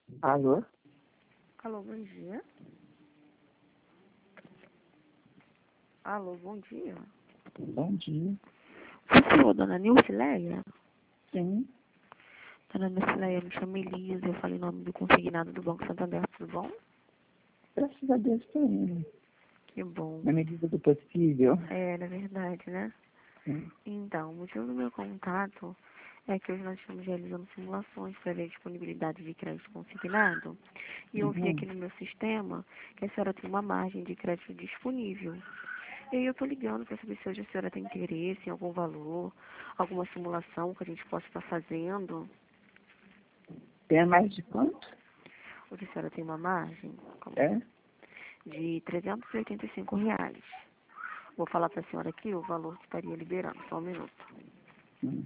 Alô? Alô, bom dia. Alô, bom dia. Bom dia. Você é a dona Nilcileia? Sim, Dona Nilcileia, me chamo Elisa, eu falei em nome do consignado do Banco Santander, tudo bom? graças a Deus estou indo. Que bom. Na medida do possível. É, na verdade, né? Sim. Então, o motivo do meu contato é que hoje nós estamos realizando simulações para ver a disponibilidade de crédito consignado. E eu vi aqui Uhum. no meu sistema que a senhora tem uma margem de crédito disponível. E aí eu estou ligando para saber se hoje a senhora tem interesse em algum valor, alguma simulação que a gente possa estar fazendo. Tem mais de quanto? Hoje a senhora tem uma margem É? de R$ 385. Vou falar para a senhora aqui o valor que estaria liberando, só um minuto. Hum.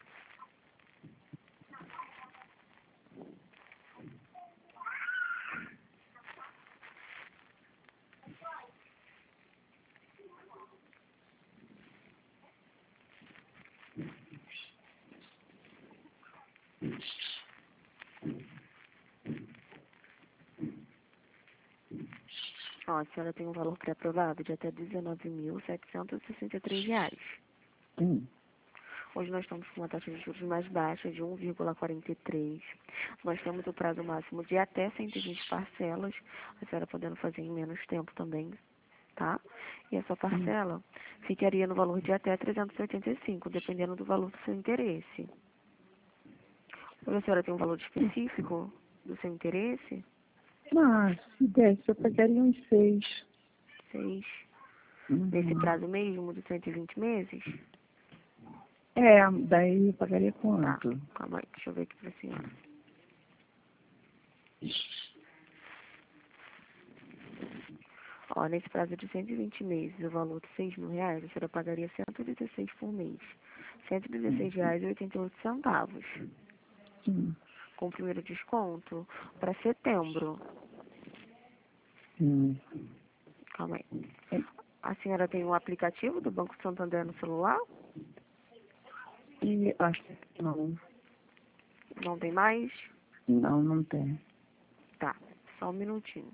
Ó, a senhora tem um valor pré-aprovado de até R$ 19.763. Sim. Hoje nós estamos com uma taxa de juros mais baixa, de 1,43. Nós temos o prazo máximo de até 120 parcelas, a senhora podendo fazer em menos tempo também, tá? E essa Sim. parcela ficaria no valor de até 385, dependendo do valor do seu interesse. Hoje a senhora tem um valor específico do seu interesse? Mas, se desse, eu pagaria uns 6. 6. Nesse Uhum. prazo mesmo de 120 meses? É, daí eu pagaria Tá, quanto? calma aí, deixa eu ver aqui pra senhora. Ó, nesse prazo de 120 meses, o valor de R$ 6.000, a senhora pagaria 116 por mês. Hum. R$ 116,88. Sim. Com o primeiro desconto para setembro. Sim. Calma aí. É, A senhora tem um aplicativo do Banco Santander no celular? e acho que não. Não tem mais? Não, não tem. Tá, só um minutinho.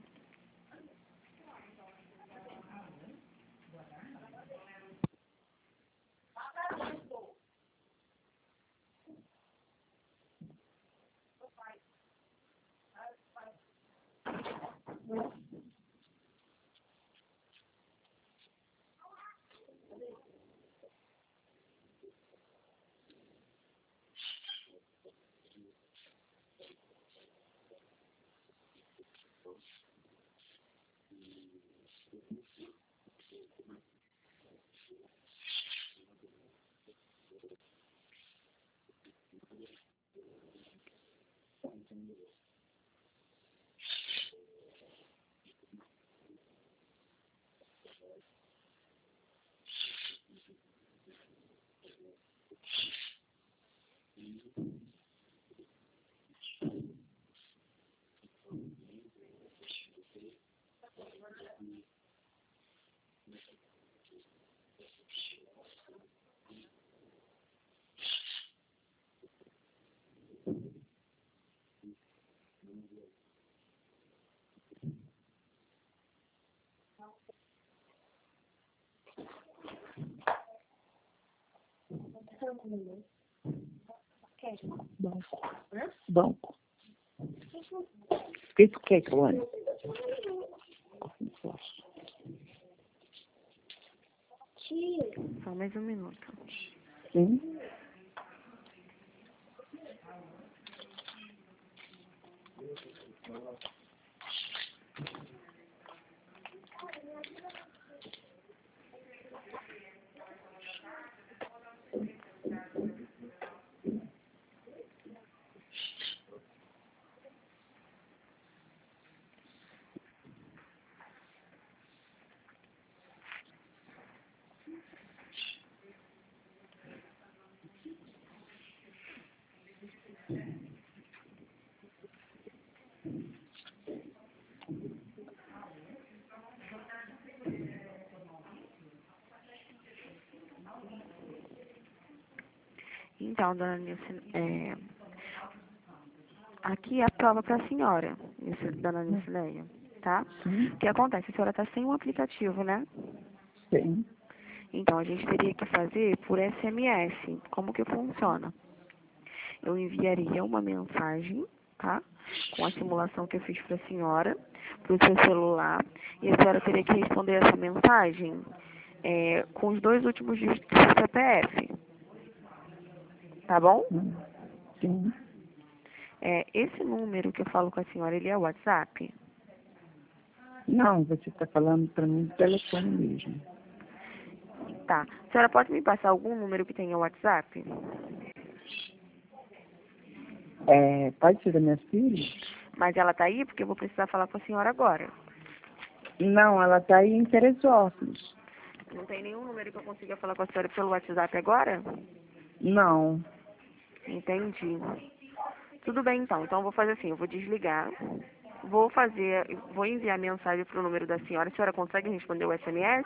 Banco. Banco. Isso que é, Cauane? Só mais um minuto. Sim. Então, dona Nilce, Aqui é a prova para a senhora, dona Nicileia, tá? Sim, O que acontece? A senhora está sem um aplicativo, né? sim. Então, a gente teria que fazer por SMS. Como que funciona? Eu enviaria uma mensagem, tá? Com a simulação que eu fiz para a senhora, para o seu celular, e a senhora teria que responder essa mensagem com os dois últimos dígitos do CPF, tá bom? Sim. Esse número que eu falo com a senhora, ele é o WhatsApp? Não, você está falando para mim do telefone mesmo. Tá. A senhora pode me passar algum número que tenha WhatsApp? Pode ser da minha filha? Mas ela tá aí porque eu vou precisar falar com a senhora agora. Não, ela está aí em Teresópolis. Não tem nenhum número que eu consiga falar com a senhora pelo WhatsApp agora? Não. Entendi. Tudo bem então. Então eu vou fazer assim, eu vou desligar. Vou enviar mensagem pro número da senhora. A senhora consegue responder o SMS?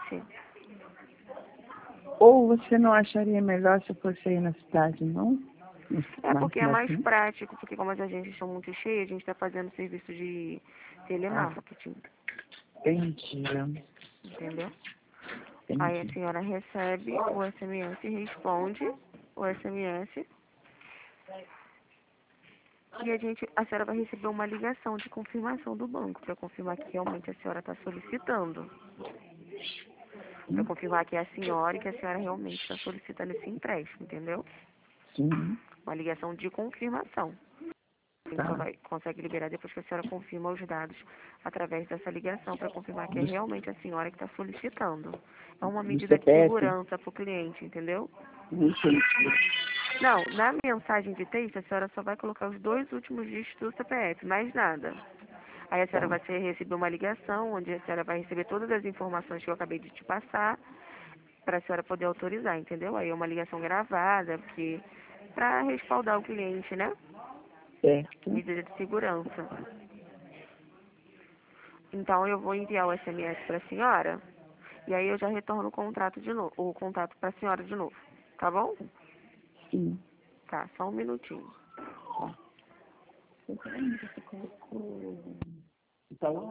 Ou você não acharia melhor se eu fosse aí na cidade, não? Porque é Na mais frente? prático, porque como as agências estão muito cheias, a gente está fazendo serviço de Ah, telemarketing, entendi. entendeu? Aí a Entendi. senhora recebe o SMS, responde o SMS e a senhora vai receber uma ligação de confirmação do banco para confirmar que realmente a senhora está solicitando. Para confirmar que é a senhora e que a senhora realmente está solicitando esse empréstimo, entendeu? Sim, Uma ligação de confirmação. Ele só tá. consegue liberar depois que a senhora confirma os dados através dessa ligação para confirmar que é Do, realmente a senhora que está solicitando. É uma do medida de CPF? segurança para o cliente, entendeu? Não sei. Não, na mensagem de texto, a senhora só vai colocar os dois últimos dígitos do CPF, mais nada. Aí a senhora Tá. vai receber uma ligação, onde a senhora vai receber todas as informações que eu acabei de te passar, para a senhora poder autorizar, entendeu? Aí é uma ligação gravada, porque para respaldar o cliente, né? Certo. Medida de segurança. Então eu vou enviar o SMS para a senhora, e aí eu já retorno o contrato de novo, o contato para a senhora de novo, tá bom? Sim. Tá, só um minutinho. Tá. Você colocou. Então,